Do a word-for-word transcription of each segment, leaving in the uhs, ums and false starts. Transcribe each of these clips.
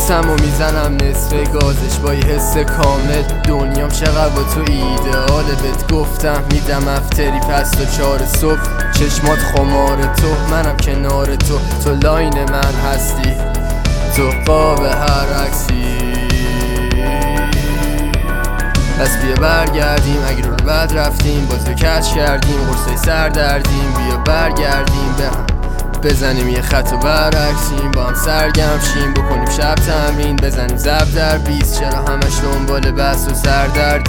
حواسم و میزنم نصف گازش با یه حس کامل. دنیام چقدر با تو ایدئاله، بهت گفتم میدم افتری پس تا چهار صبح. چشمات خمار تو، منم کنار تو، تو لاین من هستی، تو قاب هر عکسی. پس بیا برگردیم، اگه رو بد رفتیم باز به کج کردیم، قرصای سر دردیم. بیا برگردیم به هم بزنیم یه خط و برعکسیم، با هم سرگرم شیم، بکنیم شب تمرین، بزنیم زب در بیست. چرا همش دنبال بحث و سردردی؟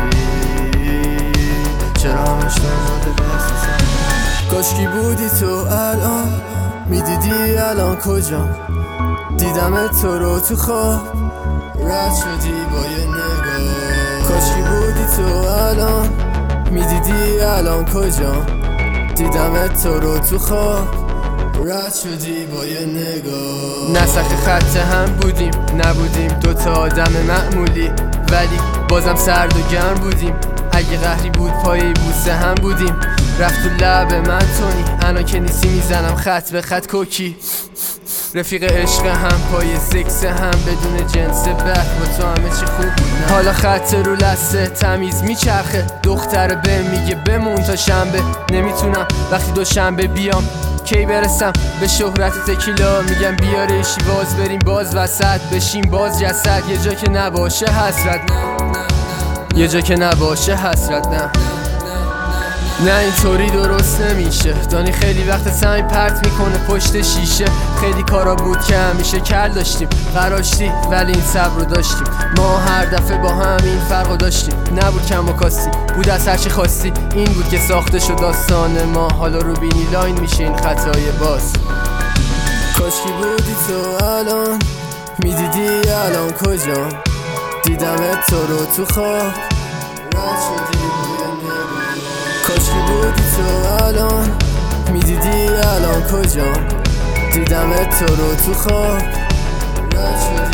چرا همش دنبال بحث و سردردی؟ کاشکی بودی تو الان، میدیدی الان کجا؟ دیدم تو رو تو خواب، رد شدی با یه نگاه. کاشکی بودی تو الان، میدیدی الان کجا؟ دیدم تو رو تو خواب، رد شدی با یه نگاه. نسخ خط هم بودیم نبودیم، دوتا آدم معمولی ولی بازم سرد و گرم بودیم. اگه قهری بود پای بوسه هم بودیم. رفت تو لب من تونی، الان که نیستی میزنم خط به خط کوکی. رفیق عشق هم پای سکس هم بدون جنس بد، با تو همه چی خوب بود. حالا خط رو لسه تمیز میچرخه، دختر به میگه بمون تا شنبه. نمیتونم وقتی دو شنبه بیام، کی برسم به شهرت تکیلا. میگم بیارشی باز بریم باز وسط بشیم باز جسد، یه جا که نباشه حسرت، یه جا که نباشه حسرت. نه نه اینطوری درست نمیشه. دانی خیلی وقت سعی پرت میکنه پشت شیشه. خیلی کارا بود که همیشه کل داشتیم، قراشتی ولی این صبر رو داشتیم. ما هر دفعه با هم این فرق رو داشتیم. نبود کم و کاستی، بود از هرچی خواستی. این بود که ساخته شد داستان ما. حالا رو بینی لاین میشه این خطای باز. کاشکی بودی تو الان، میدیدی الان کجا؟ دیدم تو رو تو خواب، رد شدی با نگاه. کاشکی بودی تو الان، میدیدی الان کجا؟ دیدم تو رو تو خواب، رد شدی.